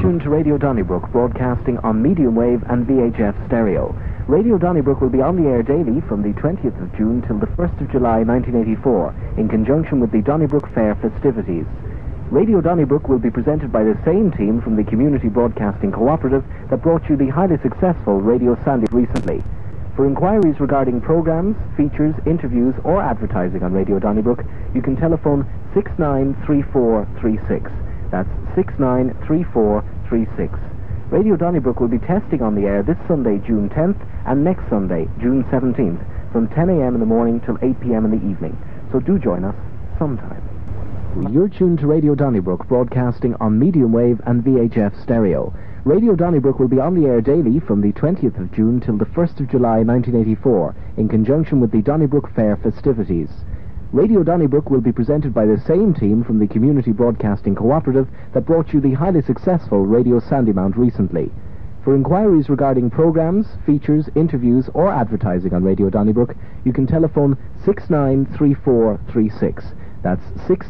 tuned to Radio Donnybrook, broadcasting on medium wave and VHF stereo. Radio Donnybrook will be on the air daily from the 20th of June till the 1st of July 1984, in conjunction with the Donnybrook Fair festivities. Radio Donnybrook will be presented by the same team from the Community Broadcasting Cooperative that brought you the highly successful Radio Sandy recently. For inquiries regarding programs, features, interviews, or advertising on Radio Donnybrook, you can telephone 693436. That's 693436. Radio Donnybrook will be testing on the air this Sunday, June 10th, and next Sunday, June 17th, from 10 a.m. in the morning till 8 p.m. in the evening. So do join us sometime. You're tuned to Radio Donnybrook, broadcasting on medium wave and VHF stereo. Radio Donnybrook will be on the air daily from the 20th of June till the 1st of July 1984, in conjunction with the Donnybrook Fair festivities. Radio Donnybrook will be presented by the same team from the Community Broadcasting Cooperative that brought you the highly successful Radio Sandymount recently. For inquiries regarding programs, features, interviews, or advertising on Radio Donnybrook, you can telephone 693436. That's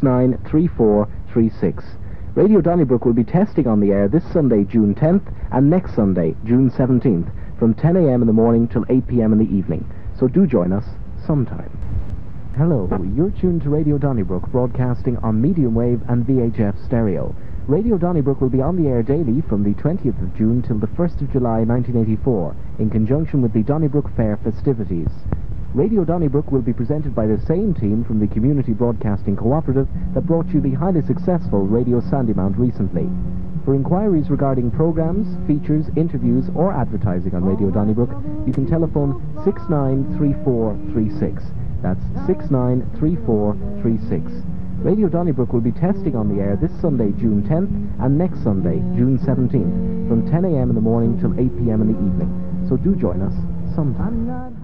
693436. Radio Donnybrook will be testing on the air this Sunday, June 10th, and next Sunday, June 17th, from 10 a.m. in the morning till 8 p.m. in the evening. So do join us sometime. Hello, you're tuned to Radio Donnybrook, broadcasting on medium wave and VHF stereo. Radio Donnybrook will be on the air daily from the 20th of June till the 1st of July 1984, in conjunction with the Donnybrook Fair festivities. Radio Donnybrook will be presented by the same team from the Community Broadcasting Cooperative that brought you the highly successful Radio Sandymount recently. For inquiries regarding programs, features, interviews, or advertising on Radio Donnybrook, you can telephone 693436. That's 693436. Radio Donnybrook will be testing on the air this Sunday, June 10th, and next Sunday, June 17th, from 10 a.m. in the morning till 8 p.m. in the evening. So do join us sometime.